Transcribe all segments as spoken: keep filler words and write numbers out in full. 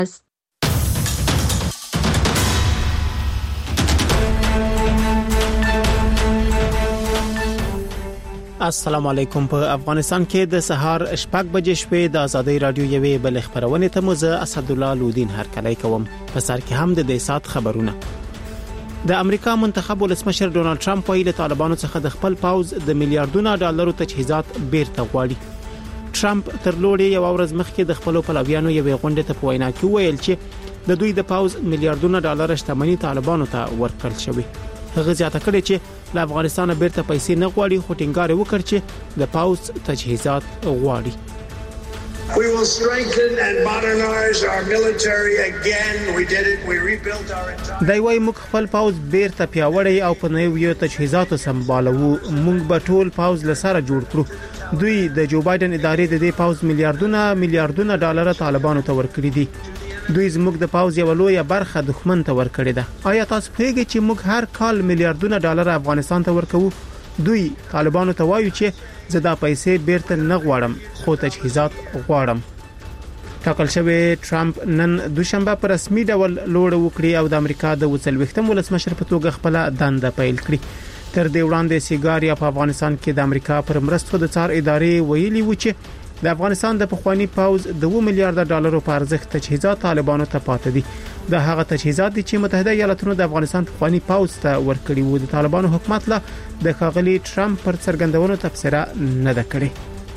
السلام علیکم. په افغانستان کې د سهار شپږ بجې شپې د ازادي رادیو یوې بل خبرونه ته مزه اسدالله لودین هرکلی کوم. په سر کې هم د دې سات خبرونه. د امریکا منتخب ولسمشر ډونالد ټرمپ ویلي طالبانو څخه د خپل پاوز د میلیارډونو ډالرو تجهیزات بیرته غواړي. ټرمپ تر لوړې یو ورځ مخکې د خپل پلویانو یوې غونډې ته په وینا کې ویل چې د دوی د پاوز میلیارډونو ډالر شتمنۍ طالبانو ته ورکړل شوی. هغه زیاته کړې چې له افغانستان بیرته پیسې نه غواړي، خو ټینګار وکړ چې د پاوز تجهیزات غواړي. We will strengthen and modernize our military again. We did it. We rebuilt our entire دای وای موږ خپل پاوز بیرته پیاوړی او په نویو تجهیزاتو سمبالو. موږ به ټول پاوز لسره جوړ کړو. دوی د جو بایدن ادارې د دې پاوز میلیارډونه میلیارډونه ډالر طالبانو ته ورکړي دي. دوی زموږ د پاوز یو لوی برخه دښمن ته ورکړي ده. آیا تاسو پوهیږئ چې موږ هر کال میلیارډونه ډالر افغانستان ته ورکوو؟ دوی طالبانو ته وایي چې زه دا پیسې بیرته نه غواړم، خو تجهیزات غواړم. ټاکل شوی ټرمپ نن دوشنبه پر رسمي ډول لوړ وکړي او د امریکا د وڅلوختم ولسمشر په توګه خپل دنده پیل کړي. تر دې وړاندې سیګاریا په افغانستان کې د امریکا پر مرستو د څار ادارې ویلي و چې د افغانستان د پخوانی پاوز د دوه میلیارډ ډالرو په ارزښت تجهیزات طالبانو ته پاتې دي. د هغه تجهیزات چې متحده ایالاتونو د افغانستان پخوانی پاوز ته ورکړي وو. د طالبانو حکومت له د ښاغلي ټرمپ پر څرګندونو تبصره نه ده کړې.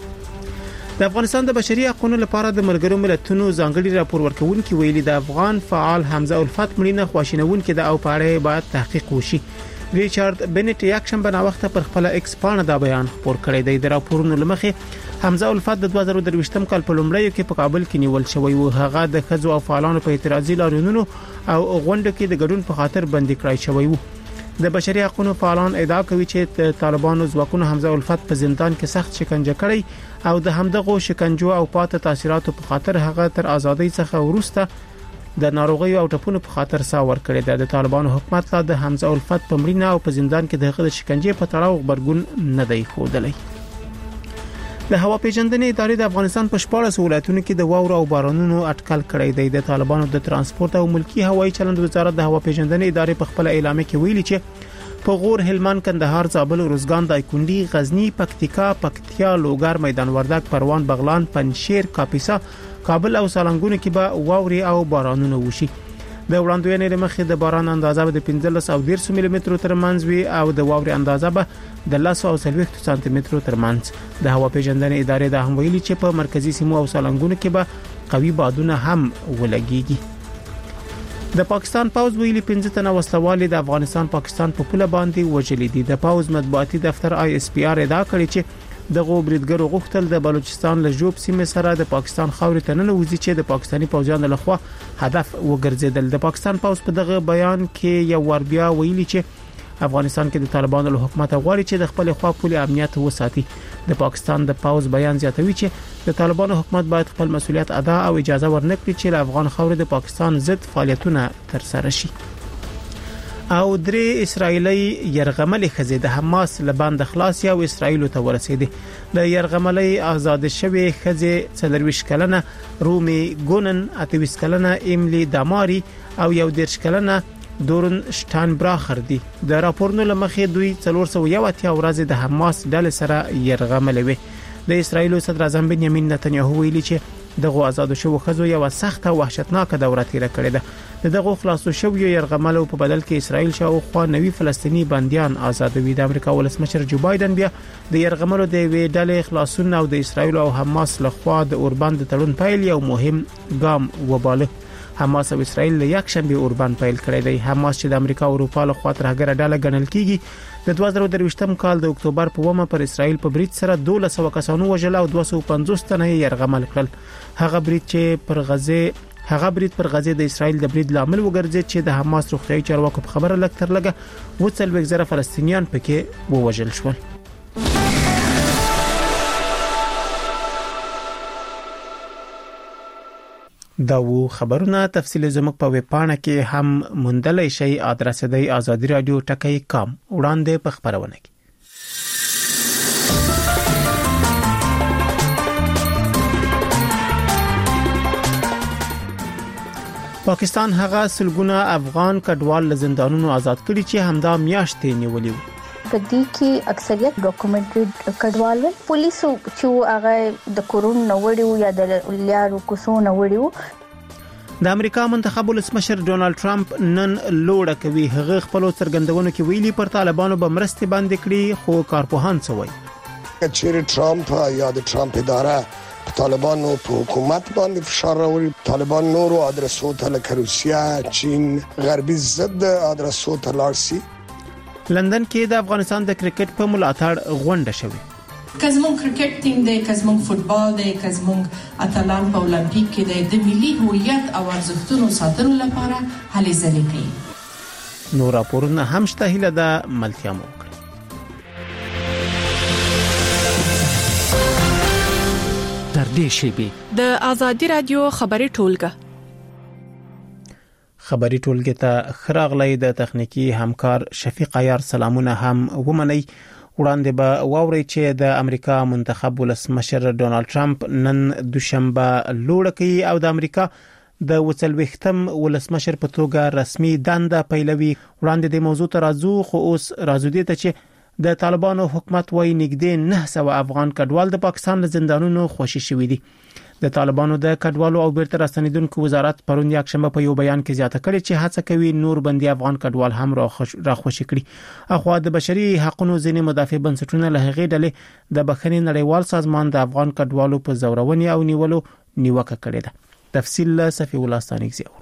د افغانستان د بشري حقوقو لپاره د ملګرو ملتونو ځانګړي راپور ورکونکي ویلي د افغان فعال حمزه الفت مړینه خواشینونکې ده او په اړه باید تحقیق وشي. ریچارډ بنټ یک شنبه نا وخت پر خپل ایکس پاڼه دا بیان خبر کړی دی. د راپورونو لمخې حمزه الفت د دوه زره درویشتم کال په لومړیو کې په کابل کې نیول شوی و. هغه د خزو او فعالانو په اعتراضي لاریونونو او غونډو کې د ګډون په خاطر بندي کړای شوی و. د بشري حقوقو فعالان ادعا کوي چې طالبانو ځواکونو حمزه الفت په زندان کې سخت شکنجه کړی او د همدغه شکنجو او پاتې تاثیراتو په خاطر هغه تر ازادۍ څخه وروسته د ناروغي او ټپونو په خاطر ساور کړی دی. د طالبانو حکومت لا د حمزه الفت په مړینه او په زندان کې دغه شکنجه په تړاو خبرګون نه دی خوده. د هوا پیژندنې ادارې د افغانستان په شپاړس ولایتونو کې د واورو او بارانونو اټکل کړی دی. د طالبانو د ترانسپورت او ملکی هوایي چلند وزارت د هوا پیژندنې ادارې په خپل اعلامیه کې ویلي چې په غور، هلمند، کندهار، زابل، روزګان، دایکنډي، غزنی، پکتیکا، پکتیا، لوګر، میدان وردګ، پروان، بغلان، پنجشیر، کاپیسا، کابل او سالنګونو کې به واوري او بارانونه وشي. د وړاندوینې لمخې د باران اندازه به د پنځلس او دېرش ملي مترو ترمنځ وي او د واوري اندازه به د لس او څلوېښت سانتي مترو ترمنځ. د هوا پیژندنې ادارې دا هم ویلي چې په مرکزی سیمو او سالنګونو کې به قوي بادونه هم ولګيږي. د پاکستان پاوز ویلي پنځه تنه وسلوال د افغانستان پاکستان په پوله باندې وژلي دي. د پاوز مطبوعاتي دفتر آی اس پی آر ادعا کړې چې دغه بریدګرو غوښتل د بلوچستان له جوب سیمې سره د پاکستان خاورې ته ننوځي چې د پاکستاني پوځیانو لخوا هدف وګرځیدل. د پاکستان پاوز په دغه بیان کې یو ور بیا ویلي چې افغانستان کې د طالبانو له حکومت غواړي چې د خپل خوا پولي امنیت وساتي. د پاکستان د پاوز بیان زیاتوي چې د طالبانو حکومت باید خپل مسولیت ادا او اجازه ورنکړي چې له افغان خاورې د پاکستان ضد فعالیتونه ترسره شي. او درې اسرایلی يرغملې خزې د حماس لبند خلاص او اسرایل ته ورسېدي. د يرغملې آزاد شوی خزې څلرويش کلنه رومي ګونن، اتويس کلنه ایملی داماري او یو دیرش کلنه دورن شټانبراخر دي. د راپورونو لمخې دوی څلور سوه یو اتیا ورځې د حماس ډلې سره يرغملې وي. د اسرایل صدر اعظم بنیامین نتنیاهو ویلي چې دغه آزاد شو خزو یو سخته وحشتناک دوره تیر کړې ده. دغه خلاصو شو یو يرغملو په بدل کې اسرایل شاوخوا نوي فلسطینی بنديان آزادوي. د امریکا ولسمشر جو بایدن بیا د يرغملو د وی ډلې خلاصون او د اسرایل او حماس لخوا د اوربان د تړون پیل یو مهم ګام وباله. حماس او اسرایل له یک شنبه اوربان پیل کړی دی. حماس چې د امریکا او اروپا له خوا تر هغه ډله ګڼل کیږي د دوه زره درویشتم کال د اکتوبر په ومه پر اسرایل په برید سره دولس سوه کسانو وژل او دوه سوه پنځوس تنه يرغمل کړل. هغه برید چې پر غزه هغه برید پر غزه د اسرایل د برید لامل وګرځید چې د حماس روغتیايي چارواکو په خبره لګ تر لګه وڅلوېښت زره فلسطینیان پکې ووژل شول. دا وو خبرونه تفصیل زموږ په ویب پاڼه کې هم موندلای شئ. ادرس دی آزادی رادیو ټکی کام وړاندې په خبرونه کې. پاکستان هغه سلګونه افغان کډوال له زندانونو آزاد کړي چې همدا میاشتې نیولي وو. په دې کې اکثریت ډاکومنټډ کډوال ول، پولیسو چې هغه د کورون نوړیو یا د لیارو کوسو نوړیو. د امریکا منتخب ولسمشر ډونالد ټرمپ نن لوړه کوي. هغه خپل څرګندونو کې ویلي پر طالبانو به مرستې باندې کړي، خو کارپوهان څه وایي؟ چې ټرمپ یا د ټرمپ اداره طالبانو په حکومت باندې فشار راوړي، طالبان نورو ادرسو ته لکه روسیا، چین، غربي ضد ادرسو ته لاړ شي. لندن کې د افغانستان د کرکټ په ملاتړ غونډه شوه. کزمون کرکټ ټیم دی، کزمون فوتبال دی، کزمون اتلان په اولمپیک کې دی، د ملي هویت او ارزښتونو ساتلو لپاره هلې ځلې کوي. نور راپورونه هم شته، هیله ده ملتیا مو وکړي. تر دې شیبې د ازادي رادیو خبري ټولګه خبري ټولګه ته خراغلې د تخنیکی همکار شفیق عیار سلامونه هم ومني. وړاندې به واوري چې د امریکا منتخب ولسمشر ډونالد ټرمپ نن دوشنبه لوړه کوي او د امریکا د وڅلوختم ولسمشر په توګه رسمي دنده پیلوي. وړاندې د موضوع ته راځو، خو اوس راځو دې ته چې د طالبانو حکومت وايي نږدې نه سو افغان کډوال د پاکستان له زندانونو خوشي شوي دي. د طالبانو د کډوالو او بیرته راستنیدونکو وزارت پرون یک شنبه په یو بیان کې زیاته کړې چې هڅه کوي نور بندي افغان کډوال هم را خوشي کړي. اخوا د بشري حقوقو ځینې مدافع بنسټونه له هغې ډلې د بخښنې نړیوال سازمان د افغان کډوالو په زورونې او نیولو نیوکه کړې ده. تفصیل له صفی الله ستانیک زیور.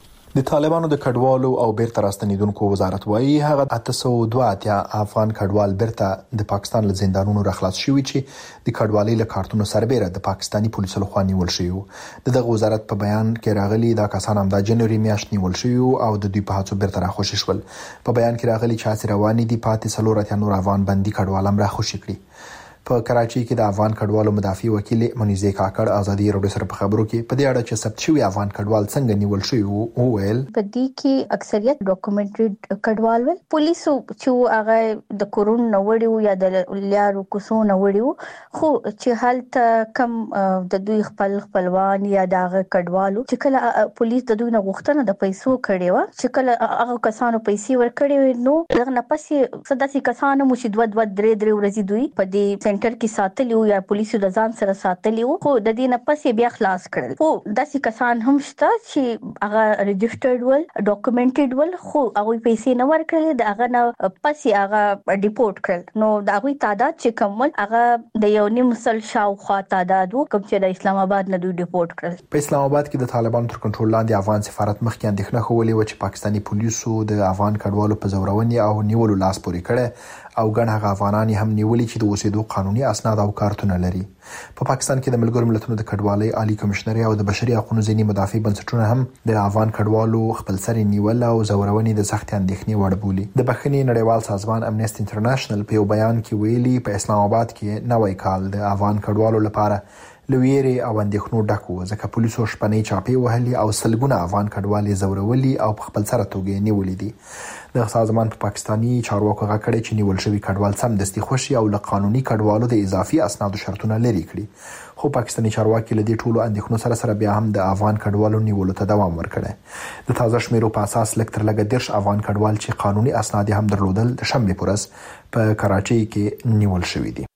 د طالبانو د کډوالو او بیرته راستنیدونکو وزارت وايي هغه اته سوه دوه اتیا افغان کډوال بیرته د پاکستان له زندانونو راخلاص شوي چې د کډوالۍ له کارتونو سربېره د پاکستاني پولیسو لخوا نیول شوي. دغه وزارت په بیان کې راغلي دا کسان هم د جنوري میاشت نیول شوي او د دوی په هڅو بیرته راخوشي شول. په بیان کې راغلي چې هڅې روانې دي پاتې څلور اتیا نور افغان بندي کډوال هم راخوشي کړي. په کراچۍ کې د افغان کډوالو مدافع وکیل منیزه کاکړ ازادي راډیو سره په خبرو کې په دې اړه چې ثبت شوی افغان کډوال څنګه نیول شوی او ویل په دې کې اکثریت ډاکومنټډ کډوال ول، پولیسو چې هغه د کورون نوړیو یا د لیارو کوسو نوړیو، خو چې حالت کم د دوی خپل خپلوان یا د کډوالو چې کله پولیس د دوی نه غوښتنه د پیسو کړي و، چې کله هغه کسانو پیسې ورکړي نو دغه نه پسې صداسي کسانو مو چې دوه دوه درې درې ورځې دوی په دې سنټر کې ساتلی او یا پولیسو د ځان سره ساتلی او خو د دې نه پسې بیا خلاص کړل. خو داسې کسان هم شته چې هغه ريجسترډ ول، ډاکومنټډ ول، خو هغه پیسې نه ورکړل، د هغه نه پسې هغه ډیپورټ کړل. نو دا غوي تعداد چې کومل هغه د یو نیم سل شاوخوا تعداد وو کوم چې د اسلام آباد نه دوی ډیپورټ کړل. په اسلام آباد کې د طالبانو تر کنټرول لاندې افغان سفارت مخکې اندېښنه خولې و چې پاکستاني پولیسو د افغان کډوالو په زورونې او نیولو لاس پورې کړي او ګڼ هغه افغانان هم نیولي چې د اوسېدو قانوني اسناد او کارتونه لري. په پا پاکستان کې د ملګرو ملتونو د کډوالۍ عالی کمشنر او د بشري حقوقو ځینې مدافع بنسټونه هم د افغان کډوالو خپل سر نیول او زورونې د سخت اندېښنې وړ بولي. د بخښنې نړیوال سازمان امنیسټي انټرنیشنل په یو بیان کې ویلي په اسلام آباد کې نوې کال د افغان کډوالو لپاره لویری او اندېښنو ډک و، ځکه پولیسو شپنې چاپې وهلي او سلګونه افغان کډوالې زورولي او په خپل سره توګه نیولې دي. د سازمان په پاکستاني چارواکو غږ کړی چې نیول شوی کډوال سمدستي خوشي او له قانوني کډوالو د اضافي اسنادو شرطونه لري کړي. خو پاکستاني چارواکي له دې ټولو اندېښنو سره سره بیا هم د افغان کډوالو نیولو ته دوام ورکړي. د تازه شمیرو په اساس لږ تر لږه دیرش افغان کډوال چې قانوني اسناد هم درلودل د شنبه پر ورځ په کراچۍ کې نیول شوی دي.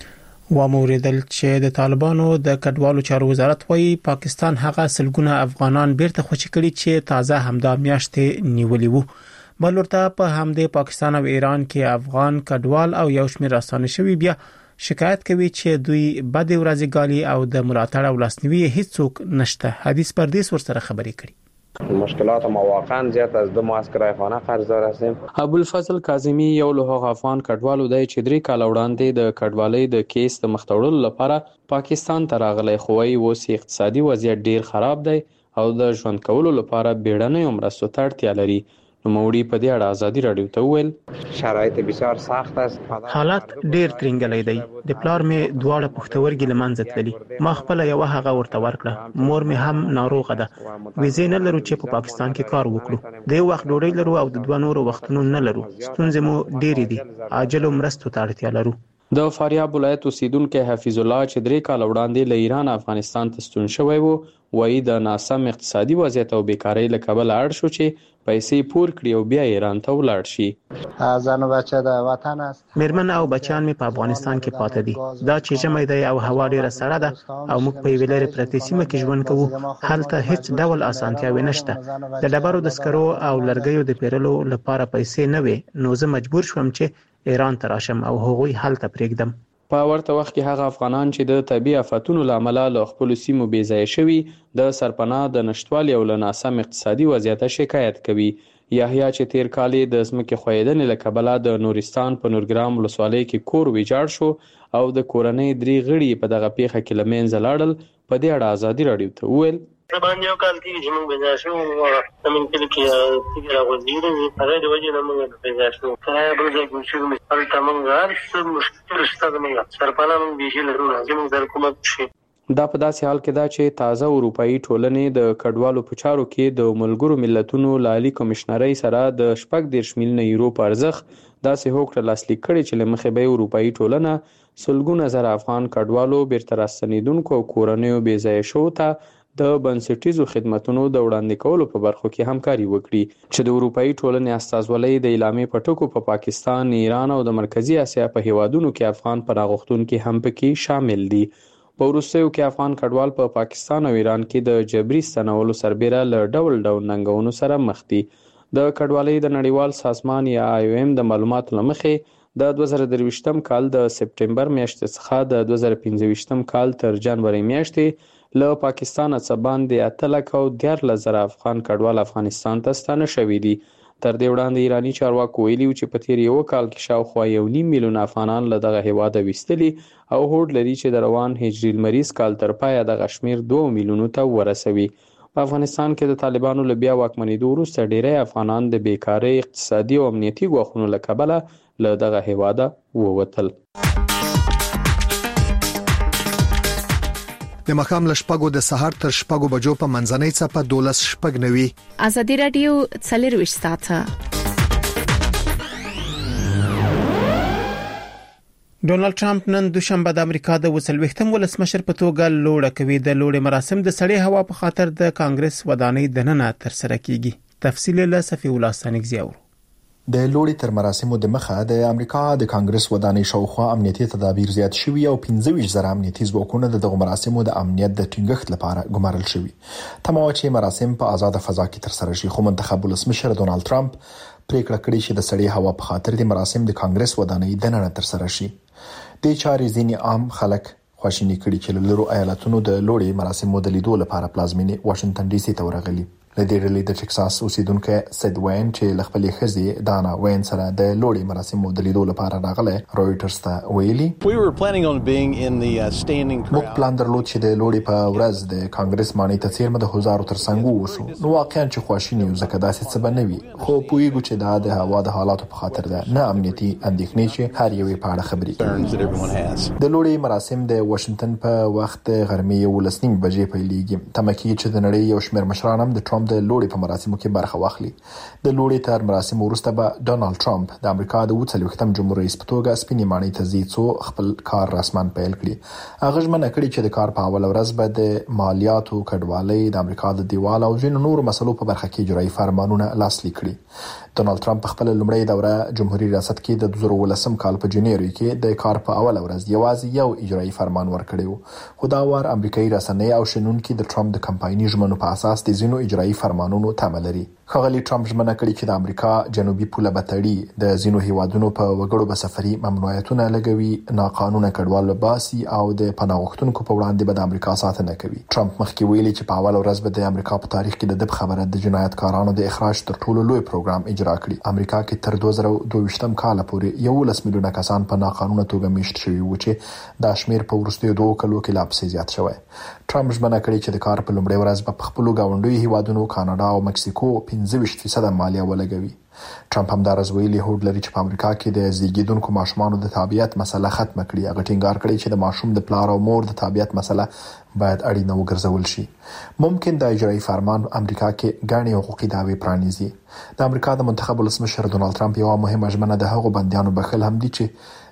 و موریدل چې د طالبانو د کډوالو چارو وزارت وايي پاکستان هغه سلګونه افغانان بیرته خوشي کړي چې تازه همدا میاشتې نیولي وو. بلورته په همدې پاکستان او ایران کې افغان کډوال او یو شمېر راستانه شوي بیا شکایت کوي چې دوی بد ورځې ګالي او د ملاتړ او لاسنیوي هیڅوک نشته. حدیث پردیس ورسره خبرې کړي. مشکلات ما واقعا زیات از دو ماه از کرایخانه قرضدار هستیم. ابوالفضل کاظمی یو له هغه افغان کډوالو دی چې درې کال وړاندې د کډوالۍ د کیس د مخ لپاره پاکستان ته راغلی، خو وايي اوس اقتصادي وضعیت ډیر خراب دی او د ژوند کولو لپاره بیړنۍ مرستو ته اړتیا لري. نوموړي په دې اړه ازادي راډیو ته وویل شرایط بسیار سخت است، حالات ډیر ترنګلې دی. د پلار مې دواړه پښتورګي لمنځه تللي، ما خپل یو هغه ورته ورکړه، مور مې هم ناروغه ده، ویزې نه لرو چې په پا پاکستان کې کار وکړو، د یو وخت ډوډۍ لرو او د دوه نورو وختونو نه لرو، ستونزې مو ډېرې دي، عاجل مرستو ته اړتیا لرو. د فاریاب ولایت اوسیدونکو حفیظ الله چې درې کال وړاندې له ایران افغانستان ته ستون شوی وو وایي د ناسم اقتصادي وضعیت او بیکارۍ له کبله اړ شو چې پیسې پور کړي او بیا ایران ته ولاړ شي. زن و بچه د وطن است. میرمن او بچیان مې په افغانستان کې پاتې دي. دا چې ژمی دی او هوا ډیره سړه ده او موږ په یوې لرې پرتې سیمه کې ژوند کوو. هلته هیڅ ډول اسانتیاوې نشته. د ډبرو د سکرو او لرګیو د پیرلو لپاره پیسې نه وي، نو زه مجبور شوم چې ایران ته راشم او هغوی هلته پرېږدم. په ورته وخت کې هغه افغانان چې د طبي آفتونو له امله له خپلو سیمو بې ځایه شوي د سرپناه د نشتوالي او له ناسم اقتصادي وضعیته شکایت کوي. یحیی چې تیر کال د ځمکې ښویېدنې له کبله د نورستان په نورګرام ولسوالۍ کې کور ویجاړ شو او د کورنۍ درې غړي په دغه پیښه کې له منځه لاړل. په دې اړه ازادي راډیو ته وویل باندې یو کال کې چې موږ بېځایه شوو زموږ کلي کې تیږې راغورځېدلې وې، هغې د وجې نه موږ بېځایه شوو. کرایه بل ځای کې اوسېږو، هلته موږ هر څه مشکل شته زموږ سرپناه موږ بیخي لرو نه، زموږ سره کومک وشي. دا په داسې حال کې ده چې تازه اروپایي ټولنې د کډوالو په چارو کې د ملګرو ملتونو له عالي کمشنرۍ سره د شپږ دېرش میلیونه یورو په ارزښت داسې هوکړه لاسلیک کړې چې له مخې به اروپایي ټولنه سلګونه زره افغان کډوالو بیرته راستنېدونکو او کورنیو بې ځایه شوو ته د بنسټیزو خدماتونو د وړاندې کولو په برخو کې همکاري وکړي. چې د اروپایي ټولنې استازولۍ د اعلامیې په ټکو په پاکستان، ایران او د مرکزي اسیا په هیوادونو کې افغان پناه غوښتونکي هم پکې شامل دي. په وروستیو کې افغان کډوال په پا پاکستان او ایران کې د جبري ستنولو سربیره له ډول ډول ننګونو سره مخ دي. د کډوالۍ د نړیوال سازمان یا آی او ایم د معلوماتو له مخې د دوه زره درویشتم کال د سپټمبر میاشتې څخه د دوه زره پنځه ویشتم کال تر جنوري میاشتې له پاکستان څخه باندې اته لکه او دیارلس زره افغان کډوال افغانستان ته ستانه شوي دي. تر دې وړاندې ایراني چارواکو ویلي چې په تیر یو کال کې شاوخوا یو نیم میلیون افغانان له دغه هیواده ویستلي او هوډ لري چې د روان هجري لمریز کال تر پایه دغه شمیر دوه میلیونو ته ورسوي. په افغانستان کې د طالبانو له بیا واکمنېدو وروسته ډیری افغانان د بیکارۍ، اقتصادي او امنیتي ګواښونو له کبله له دغه هیواده ووتل. د مخام لشپګو د سحر تر شپګو بجو په منځنۍ څپه دولس شپګ نوي. ازادي رادیو څلور ساعته. ډونالد ټرمپ نن دوشنبه د امریکا د وسلوختم ولسمشر په توګه لوړه کوي. د لوړې مراسم د سړې هوا په خاطر د کانګرس ودانۍ دننه تر سره کیږي. تفصیل له صفی الله سانګزیاور. د لوړې تر مراسمو د مخه د امریکا د کانګرس ودانۍ شاوخوا امنیتي تدابیر زیات شوي او پنځه ویشت زره امنیتي ځواکونه د دغه مراسمو د امنیت د ټینګښت لپاره ګمارل شوي. تمام چې مراسم په آزاد فضا کې تر سره شي، خو منتخب ولسمشر ډونالد ټرمپ پریکړه کړې چې د سړې هوا په خاطر د مراسم د کانګرس ودانۍ دننه تر سره شي. د چارې ځینې عام خلک خواشیني کړي چې له لورو ایالتونو د لوړې مراسمو د لیدو لپاره پلازمینې واشنگټن ډي سي ته ورغلي. لدې ډلې د ټکساس اوسیدونکو سید وین چې خپلې خزي دانا وین سره د لوړې مراسمو د لیدو لپاره راغله رويټرز ته ویلي موږ پلان درلود چې د لوړې په ورځ د کانګرس مانۍ ته څیرمه د هزارو تر څنګ ووسو. نو واقعا چې خواشینی یو ځکه داسې څه به نه وي، خو پوهیږو چې دا د هوا د حالاتو په خاطر ده، نه امنیتي اندېښنې چې هر یو په اړه خبرې کوي. د لوړې مراسم د واشنگټن په وخت غرمې یولس نیم بجې پیلېږي. تمکي چې د نړۍ یو شمېر مشران هم د ټرمپ د لوړې په مراسمو کې برخه واخلي. د لوړې تر مراسمو وروسته به ډونالد ټرمپ د امریکا د وڅلوختم جمهور رئیس په توګه سپینې ماڼۍ ته ځي څو خپل کار رسمن پیل کړي. هغه ژمنه کړې چې د کار په اول ورځ به د مالیاتو، کډوالۍ، د امریکا د دیوال او ځینو نورو مسلو په برخه کې اجرایي فرمانونه لاسلیک کړي. ډونالد ټرمپ په خپل لومړی دوره جمهوریت ریاست کې د دوه زره ولسم کال په جنوري کې د کار په اول ورځ یوازې یو اجرایي فرمان ورکړی و، خو دا وار امریکایي رسنۍ او شنونکي د ټرمپ د کمپایني ژمنو په اساس د ځینو اجرایي فرمانونو تمه لري. ښاغلي ټرمپ ژمنه کړې چې د امریکا جنوبي پوله به تړي، د ځینو هیوادونو په وګړو به سفري ممنوعیتونه لګوي، ناقانونه کډوال به باسي او د پناه غوښتونکو په وړاندې به د امریکا ساتنه کوي. ټرمپ مخکې ویلي چې په اول ورځ به د امریکا په تاریخ کې د دب خبره د جنایتکارانو د اخراج تر ټولو لوی پروګرام اجرا کړي. امریکا کې تر دوه زره دوه ویشتم کال پورې یولس میلیونه کسان په ناقانونه توګه میشت شوي وو چې دا شمیر په وروستیو دوه کلو کې لا پسې زیات شوی. ټرمپ ژمنه کړې چې د کار په لومړۍ ورځ به په خپلو ګاونډیو هیوادونو کاناډا او مکسیکو پنځه ویشت فیصد مالیه ولګوي. ټرمپ هم دا ویلي هوډ لري چې په امریکا کې د زیږیدونکو ماشومانو د تابعیت مسله ختمه کړي. هغه ټینګار کړی چې د ماشوم د پلار او مور د تابعیت مسله باید اړینه وګرځول شي. ممکن د اجرایي فرمان امریکا کې ګڼې حقوقي دعوې پرانیزي. د امریکا د منتخب ولسمشر ډونالد ټرمپ یو مهمه ژمنه د هغو بندیانو بخښل هم دي چې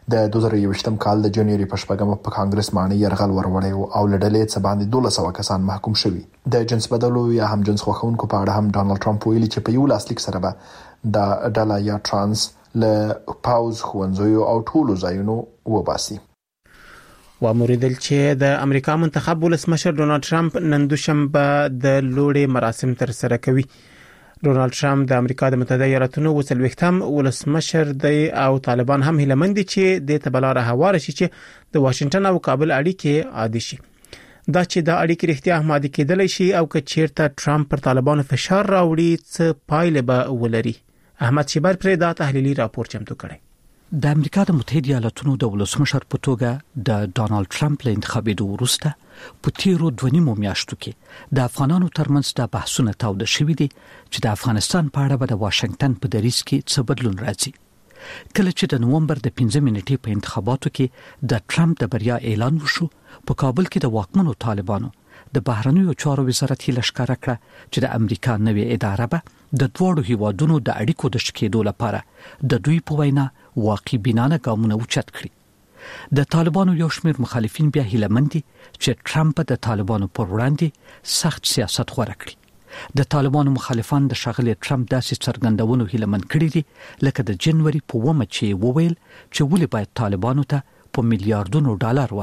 د دوه زره یوویشتم کال د جنوري په شپږمه په کانګرس باندې یرغل وروړی او لړلې څه باندې دولس سوه کسان محکوم شوي. د جنس بدلو یا هم جنس خوښونکو په اړه هم ډانلډ ټرمپ ویلي چې په یو لاسلیک سره به د ډله یا ترانس له پاوز خوندزیو او ټولو ځایونو وباسي. وموریدل چې د امریکا منتخب ولسمشر ډونالد ټرمپ نن دوشنبه د لوړې مراسم تر سره کوي. ډونالد ټرمپ د امریکا د متحده ایالاتونو وسلوختم ولسمشر دی او طالبان هم هیلمند دي چې د تبلاره هواره شي چې د واشنگټن او کابل اړیکې عادي شي. دا چې د اړیکې رښتیا هم عادي کېدلی شي او که چیرته ټرمپ پر طالبانو فشار راوړي څه پایله به ولري. احمد شیبر پر دا تحلیلی راپور چمتو کړی. د امریکا د متحده ایالاتونو د ولسمشر په توګه د ډونالد ټرمپ له انتخابېدو وروسته په تیرو دوه نیمو میاشتو کې د افغانانو ترمنځ د بحثونو تاوده شوي دي چې د افغانستان په اړه به د واشنگټن په دریځ کې څه بدلون راځي. کله چې د نومبر د پنځمې نیټې په انتخاباتو کې د ټرمپ د بریا اعلان وشو، په کابل کې د واکمنو طالبانو د بهرنیو چارو وزارت هیله ښکاره کړه چې د امریکا نوې اداره به د دواړو هیوادونو د اړیکو د ښه کېدو لپاره د دوی په وینا واقعي بینانه ګامونه اوچت کړي. د طالبانو یو شمېر مخالفین بیا هیلهمند دي چې ټرمپ د طالبانو پر وړاندې سخت سیاست غوره کړي. د طالبانو مخالفان د ښاغلي ټرمپ داسې څرګندونو هیلهمند کړي دي لکه د جنوري په اوومه چې وویل چې ولې باید طالبانو ته په میلیارډونو ډالر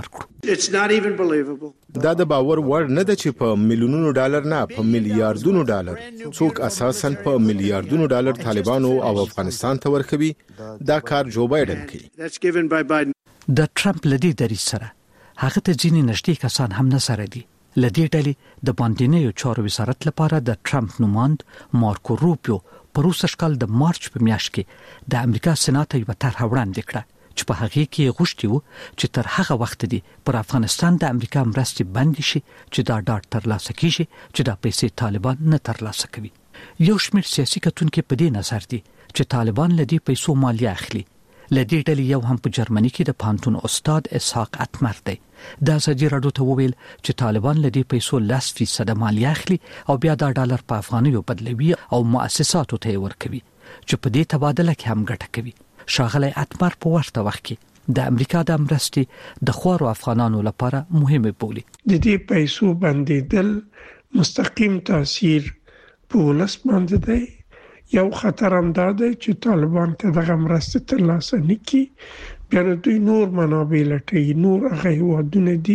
ورکړو. دا د باور وړ نه ده چې په میلیونونو ډالر نه په میلیارډونو ډالر څوک اساساً په میلیارډونو ډالر طالبانو او افغانستان ته ورکوي. دا کار جو بایدن کوي. د ټرمپ لدی دریځ سره هغه ته ځینې نږدې کسان هم نظر دي. لدی ډلې د باندینیو چارو وزارت لپاره د ټرمپ نوماند مارکو روبیو پروسه شکل د مارچ په میاشت کې د امریکا سېنات یو طرح وړاندې کړه چې په هغه کې غوښتي وو چې تر هغه وخت دی پر افغانستان د امریکا مرستې بند شي چې دا ډاټ ترلاسه کیږي چې دا پیسې طالبان نه ترلاسه کوي. یو شمېر سیاسي کتونکو په دې نظر دي چې طالبان لدی پیسو مالیه اخلي. لدی ډلې یو هم په جرمني کې د پانتون استاد اسحاق اتمر دی. دا ازادي راډیو ته وویل چې طالبان لدی پیسو لس فیصد مالیه اخلي او بیا دا ډالر په افغانیو بدلوي او مؤسساتو ته ورکوي چې په دې تبادله کې هم ګټه کوي. ښاغلی اتمر په ورته وخت کې د امریکا د مرستې د خوارو افغانانو لپاره مهمه بولي. د دې پیسو بندیدل مستقیم تاثیر په ولس باندې دی. یو خطر هم دا دی چې طالبان که دغه مرستې ترلاسه نه کړي بیا دوی نور منابع لټوي. نور هغه هیوادونه دي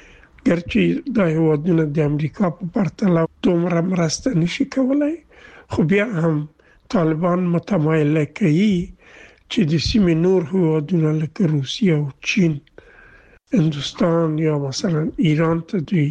ګرچې دا هیوادونه د امریکا په پرتله دومره مرسته نشي کولای، خو بیا هم طالبان متمایل کوي چې د سیمې نور هیوادونه لکه روسیه او چین، هندوستان یا مثلا ایران ته دوی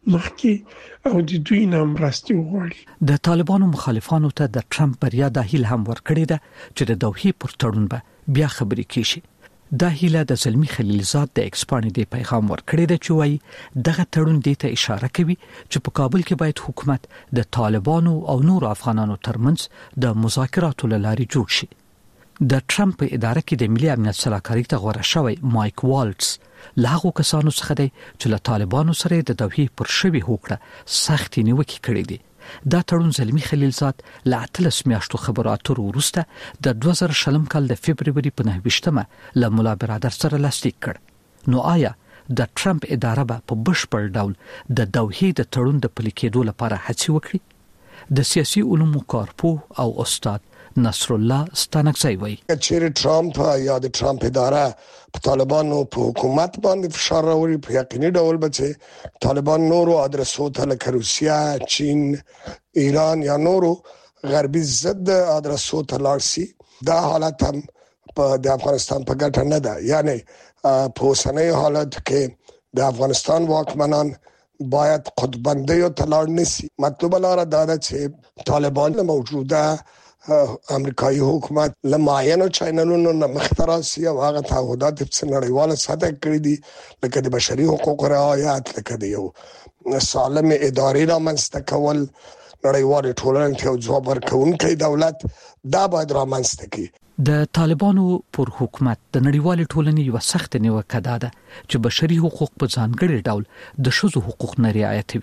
مخکې او د دوی نه مرستې وغواړي. د طالبانو مخالفانو ته د ټرمپ بریا د هیله هم ورکړې ده چې د دوحې پر تړون به بیا خبرې کیشي. دا هیله د زلمی خلیلزاد د ایکسپانې د پیغام ورکړې ده چې وايي دغه تړون دې ته اشاره کوي چې په کابل کې باید حکومت د طالبانو او نور افغانانو ترمنځ د مذاکراتو لارې جوړ شي. د ټرمپ اداره کې د ملي امنیت سلاکاري ته غوړه شوی مایک والټس له هغو کسانو څخه دی چې له طالبانو سره د دوحې پر شوي هوکړه سختې نیوکې کړې دي. دا تړون زلمی خلیلزاد له اتلس میاشتو خبرو اترو وروسته د دوه زره شلم کال د فبروري په نهه ویشتمه له ملا برادر سره لاسلیک کړ. نو آیا د ټرمپ اداره به په بشپړ ډول د دوحې د تړون د پلي کېدو لپاره هڅې وکړي؟ د سیاسي علومو کارپوه او استاد نصر الله ستانکزی وایي چې ټرمپ یا د ټرمپ اداره په طالبانو په حکومت باندې فشار راوړي، په یقیني ډول به چې طالبان نورو ادرسو ته لکه روسیه، چین، ایران یا نورو غربي ضد ادرسو ته لاړ شي. دا حالت هم په د افغانستان په ګټه نه ده. یعنی په اوسنۍ حالت کې د افغانستان واکمنان باید قطبندیو ته لاړ نشي. مطلب لاره دا ده چې طالبان له موجوده امریکایي حکومت لمایانو چینلونو نه مختراسي او هغه تعهدات په نړیواله سطح کړی دي لکه د بشري حقوقو رعایت، لکه د یو سالم ادارې رامنځته کول، نړیوال ټولنې ته ځواب ورکوونکی دولت دا باید رامنځته کړي. د طالبانو پر حکومت د نړیوال ټولنې یو سخت نیوکه ده چې بشري حقوق په ځانګړي ډول د ښځو حقوق نه رعایتوي.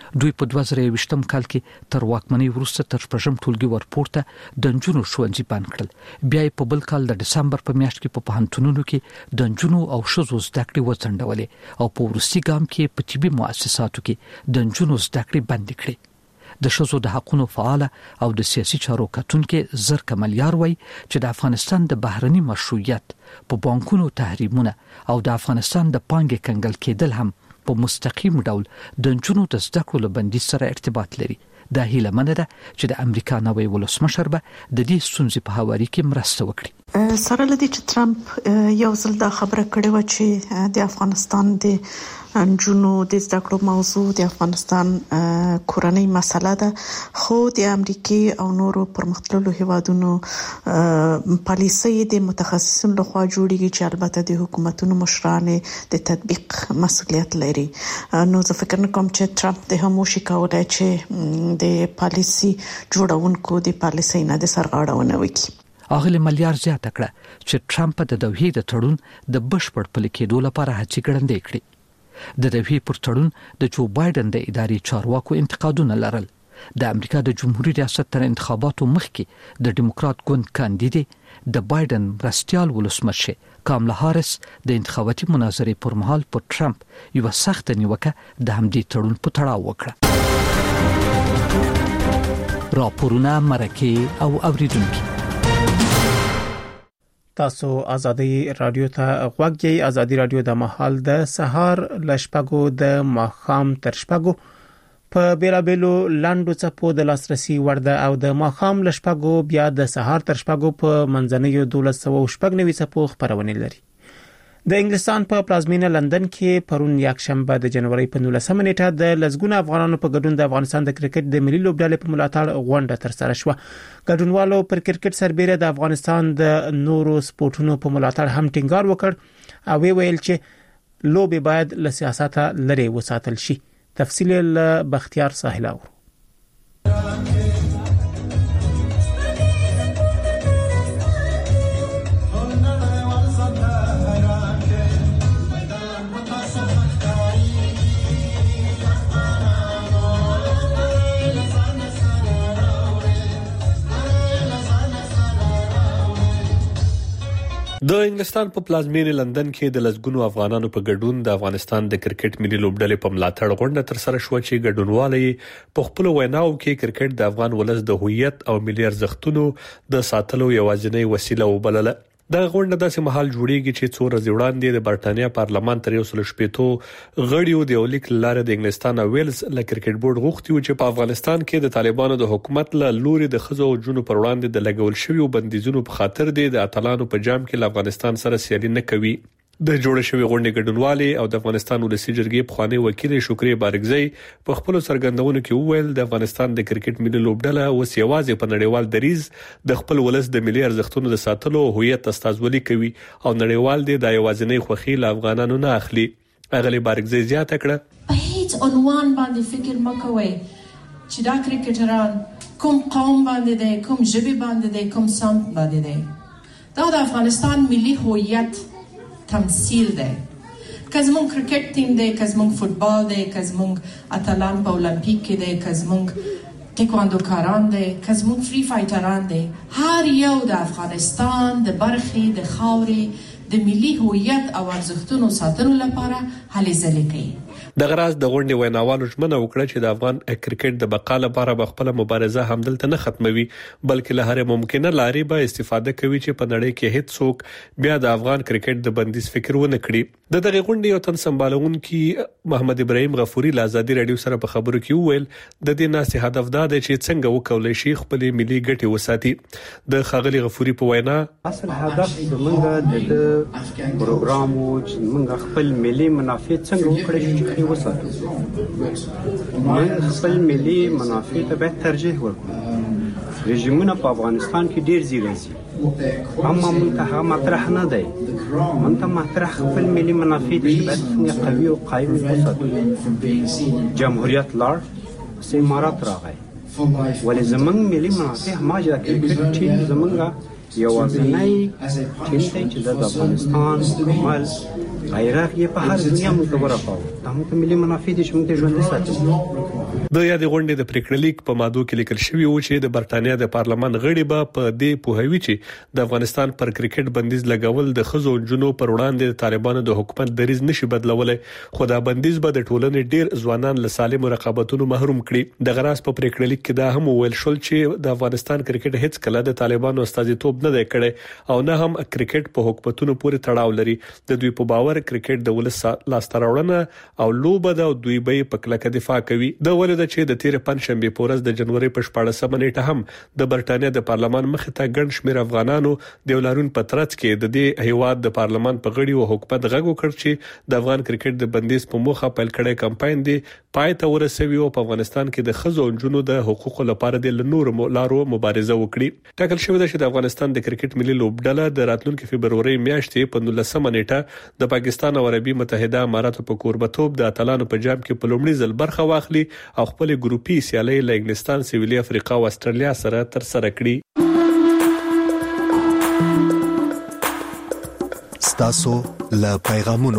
دوی په دوه زره یوویشتم کال کې تر واکمنۍ وروسته تر شپږم ټولګي ورپورته د نجونو ښوونځي بند کړل. بیا په بل کال د دسمبر په میاشت کې په پوهنتونونو کې د نجونو او ښځو زده کړې وځنډولې او په وروستي ګام کې په طبي مؤسساتو کې د نجونو زده کړې بند کړې. د ښځو د حقوقو فعال او د سیاسي چارو کتونکو زر کمالیار وایي چې د افغانستان د بهرني مشروعیت په بانکونو تحریمونه او د افغانستان د پانګې کنګل کېدل هم په مستقیم ډول د نجونو د زده کړو له بندیز سره ارتباط لري. دا هیله منه ده چې د امریکا نوی ولسمشر به د دې ستونزې په هواري کې مرسته وکړي. سره لدی چې ټرمپ یو ځل دا خبره کړې و چې د افغانستان د نجونو د زده کړو موضوع د افغانستان کورنۍ مسله ده، خو د امریکای او نورو پرمختللو هیوادونو پالیسي د متخصصینو لخوا جوړیږي چې البته د حکومتونو مشران د تطبیق مسؤلیت لري. نو زه فکر کوم چې ټرمپ د هموشي کولای چې د پالیسي جوړونکو د پالیسي نه د سرغړونه وکړي. اغلی ملیار زیاته کړه چې ټرمپ د دوحې د تړون د بشپړ پلي کېدو لپاره هڅې ګړندې کړې. د دوحې پر تړون د جو بایدن د ادارې چارواکو انتقادونه لرل. د امریکا د جمهوریت ریاست تر انتخاباتو مخکې د ډیموکرات ګوند کاندیدې د بایدن مرستیال ولسمشر کاملا هاریس د انتخاباتي مناظرې پر مهال پر ټرمپ یو سخت نیوکه د همدې تړون په تړاو وکړه. راپورونه مرکه او اوریدونکو تاسو ازادي رادیو ته غوږ یې. ازادي رادیو د مهال د سهار لشپګو د ماخام تر شپګو په بیلابېلو لاندو څپو د لاسرسي ورده او د ماخام لشپګو بیا د سهار تر شپګو په منځنیو دولس سو شپږ نوي څپو خبرونه لري. د انګلستان په پلازمینه لندن کې پرون یکشنبه د جنوري په نولسمه نیټه د لزګونه افغانانو په ګډون د افغانستان د کرکټ د ملي لوبډلې په ملاتړ غونډه ترسره شوه. ګډونوالو پر کرکټ سربېره د افغانستان د نورو سپورټونو په ملاتړ هم ټینګار وکړ او ویل چې لوبې باید له سیاسته لري وساتل شي. تفصیل له بختیار ساحلاو. د انګلستان په پلازمینه لندن کې د لزګونو افغانانو په ګډون د افغانستان د کرکټ ملي لوبډلې په ملاتړ غونډه ترسره شوه چې ګډونوالي په خپل ویناو کې کرکټ د افغان ولس د هویت او ملي ارزښتونو د ساتلو یوازینی وسیله وبلله. دا غونډه داسې محل جوړیږي چې څو ورځې وړاندې د برتانیا پارلمان تر یو سل شپږ غړیو د ولیک لاره د انګلستان او ویلز له کرکټ بورډ غوښتي چې په افغانستان کې د طالبانو د حکومت له لوري د خزو او جنو پر وړاندې د لګول شویو بندیزونو په خاطر د اتلانو په جام کې له افغانستان سره سیالي نه کوي. د جوړ شوی غونډې ګډونوالي او د افغانستان ولسی جرګې په خواني وکیل شکرې بارګزی په خپل سرګندونو کې وویل د افغانستان د کرکټ ملي لوبډله اوس یوازې په نړیوال دریز د خپل ولس د ملي ارزښتونو د ساتلو او هویت استازولي کوي او نړیوال د یوازینی خوخي له افغانانو نه اخلي. اغلی بارګزی زیاته کړه په هیڅ عنوان باندې فکر مکوئ چې دا کرکټران کوم قوم باندې دی، کوم ژبه باندې دی، کوم سمت باندې دی. دا د افغانستان ملي هویت تمثيل دی. کزمون کرکټ ټیم دی، کزمون فوتبال دی، کزمون اتلان په اولمپیک کې دی، کزمون ټیکواندو کاران دی، کزمون فری فایټران دی. هر یو د افغانستان د برخې د خاورې د ملي هویت او ارزښتونو ساتلو لپاره هلې ځلې کوي. د غراز د غونډې ویناوالو ژمنه وکړه چې د افغان کرکټ د بقا لپاره به خپل مبارزه همدلته نه ختموي بلکې له هر ممکنه لارې به استفاده کوي چې په نړۍ کې هیڅ څوک بیا د افغان کرکټ د بندیز فکر ونه کړي. د دغه غونډې یو تن سمبالونکي محمد ابراهیم غفوري له ازادي رادیو سره په خبرو کې وویل د دې ناسي هدف دا دی چې څنګه وکولای شي خپل ملي ګټې وساتي. د خاغلی غفوري په وینا اصل هدف زمونږ د پروګرام او چې موږ خپل ملي منافع څنګه وکړو چې وساتو. موږ خپل ملي منافع ته به ترجیح ورکړو. رژیمونه په افغانستان کې ډیر زیات دي اما موږ ته مطرح نه دی. موږ ته مطرح خپل ملي منافع دي چې باید قوي او قایم وساتو. جمهوریت لار سمارات راغی ولې زمونږ ملي منافع ماجا کې ټیم زمونږ یوازینی ټیم دی چې د افغانستان مال غیرت یې په هر دنیا متبره کاوه. دا موږ ملي منافع دي چې موږ ژوند ساتو. د یادې غونډې د پریکړې لیک په ماده کې لیکل شوی و چې د برتانیا د پارلمان غړي به په دې پوهوي چې د افغانستان پر کرکټ بندیز لګول د خزو جنو پر وړاندې د طالبانو د حکومت دریز نشي بدلولای، خو دا بندیز به د ټولنې ډیر ځوانان له سالم رقابتونو محروم کړي. د غراس په پریکړې لیک کې دا هم ویل شول چې د افغانستان کرکټ هیڅ کله د طالبانو استازیتوب نه دی کړی او نه هم کرکټ په حکومتونو پورې تړاو لري. د دوی په باور کرکټ د ولس لاسته راوړنه او لوبه د دوی به په کلکه دفاع کوي. د ولې د چې د تیر پنځشنبه په ورځ د جنوري په شپاړسمه نیټه هم د برتانیا د پارلمان مخ ته ګڼ شمېر افغانانو د ولارون په ترڅ کې د دې هیواد د پارلمان په غړي او حکومت غږ وکړ چې د افغان کرکټ د بندیز په موخه پیل کړي کمپاین دی پای ته ورسوي او په افغانستان کې د خزو جنو د حقوقو لپاره د نور لارو مبارزه وکړي. ټاکل شوی دی چې د افغانستان د کرکټ ملي لوبډله د راتلونکي فبرवरी میاشتې په نولسمه نیټه د پاکستان او عربي متحده اماراتو په کوربتوب د اتلانو په جام کې په لومړي ځل برخه واخلي او خپل ګروپي سیالي له انګلستان، سویلي افریقا او استرالیا سره تر سره کړي. ستاسو له پیغامونو.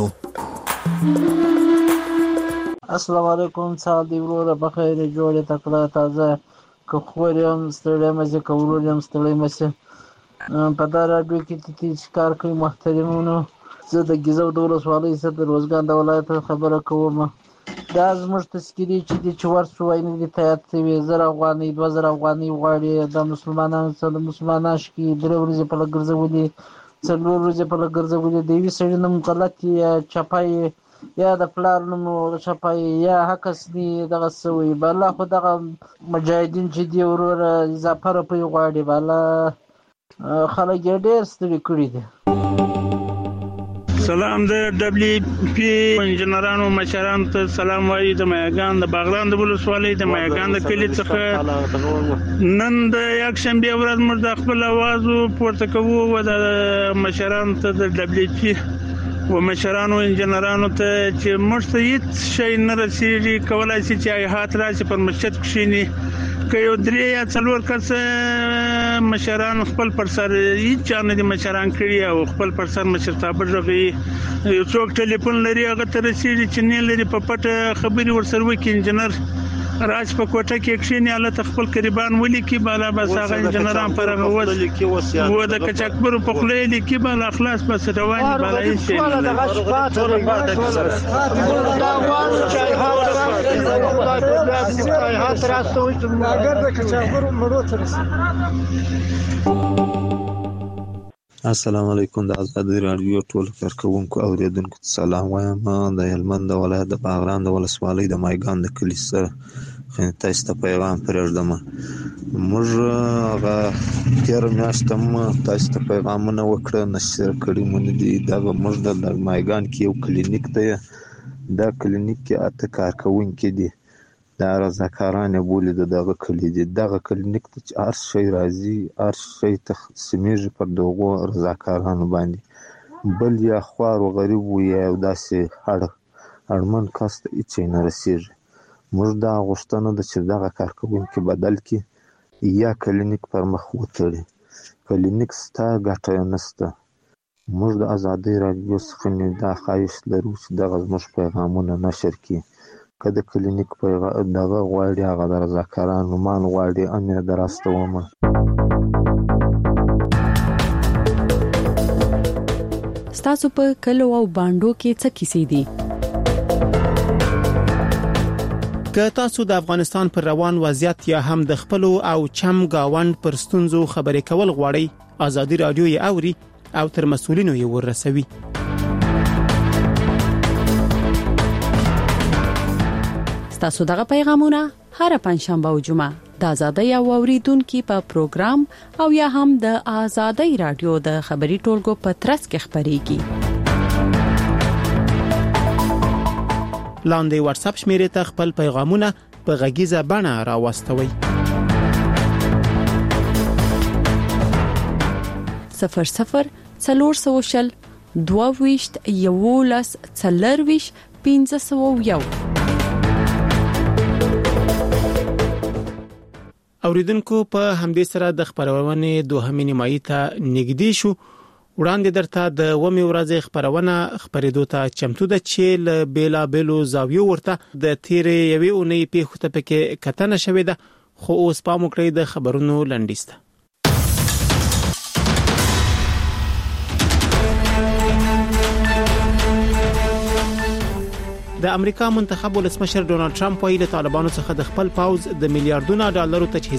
السلام علیکم، سال دی وروره بخیر جوړه تکړه تازه که خورم ستړی مزه کولم ستړی مزه په دا راډیو کې چې کار کوي محترمونو. زه د ګیزو د ولسوالۍ څخه د روزګان د ولایت خبره کوم. دا زموږ تذکیري چې د چور سوای نه دي تایید شوی زر افغاني دوه زر افغاني غواړي د مسلمانانو سره مسلمانان شي درې ورځې په لګرځولي څلور ورځې په لګرځولي د وی سړي نوم غلط یا چپای یا د پلار نوم چپای یا حقس دي دغه سوی بل خو دغه مجاهدین چې دی ورور اضافه په غواړي بل خلک ډېر ستړي کړي دي. سلام د دبليو پی انجنیرانو مشرانو ته سلام وايي د مایګان د باغران د ولسوالۍ د مایګان د کلی څخه نن د یک شنبه ورځ موږ د خپل आवाज پورته کوو او د مشرانو ته د دبليو پی و مشرانو انجنیرانو ته چې موږ ته هیڅ شي نه رسیږي کولای شي چې هات راشي پر مسجد کښینی که یو درې یا څلور کس مشران خپل پر سر هیڅ چا نه دي مشران کړي او خپل پر سر مشرتابه ژغي یو څوک ټلیفون لري هغه ته رسیږي چې نه لري په پټه خبري ورسره وکړي انجنیر راج په کوټه کې کښینی الله خپل قریبان ولیکي بالا بس هغه انجنیران پر هغه وس و د کچکبر په خله لیکي بالا اخلاص بس رواني بالا هیڅ شي نه دا وایي چې هغه راستوي چې اگر د کچکبر مړو تر. السلام علیکم، د آزادۍ راډیو ټول کارکونکو او اوریدونکو ته سلام وایم. د هلمند ولایت د باغران د ولسوالۍ د مایګان د کلي سره تاسو ته پیغام پرېږدم. موږ هغه تېره میاشت هم تاسو ته پیغامونه وکړه نشر کړي مونږ دي دغه موږ د مایګان کې یو کلینیک دی. دا کلینیک کې اته کارکونکي دي دا رضاکارانه بولي دغه کلی دي. دغه کلینیک ته چې هر شی راځي هر شی تقسیمیږي پر دغو رضاکارانو باندې. بل یا خوار و غریب و یا داسې اړ اړمن کس ته هیڅ نه رسیږي. موږ دا غوښتنه ده چې دغه کارکوونکي بدل کړي یا کلینیک پر مخ وتړي. کلینیک ستا ګټه نشته. موږ د آزادۍ راډیو څخه دا خواهش لرو چې دغه زموږ پیغامونه نشر کړي. که د کلینیک په دغه غواړي هغه د رضاکارانو مان غواړي امیر دراستومه. ستاسو په کلو او باندو کې څه کیسې دي؟ که تاسو د افغانستان پر روان وضعیت یا هم د خپل او چم گاوند پر ستونزو خبرې کول غواړئ آزادۍ راډیو یې اوري او تر مسؤلینو یې ورسوي. ستاسو دغه پیغامونه هر پنځشنبه او جمعه د آزادۍ او اوریدونکو په پروګرام او یا هم د آزادۍ رادیو د خبري ټولګو په ترڅ کې خبريږي. لاندې واتس اپ شمیرې ته خپل پیغامونه په غږیزه بڼه راوستوي. صفر صفر څلور سوشل دوه ویشت یولس څلور ویشت پنځه سوه یو. اوریدونکو په همدې سره د خبرونې دوهمې نیمایي ته نږدې شو وړاندې درته د ومه ورځې خبرونه خبرېدو ته چمتو ده چې ل بیلا بیلو زاویو ورته د تیرې یوې اونۍ په خوته پکې کتنه شوې ده خو اوس پام وکړئ د خبرونو لنډیسته. د امریکا منتخب ولسمشر ډونالد ټرمپ ویلي طالبانو څخه د خپل پاوز د میلیارډونو ډالرو تجهیز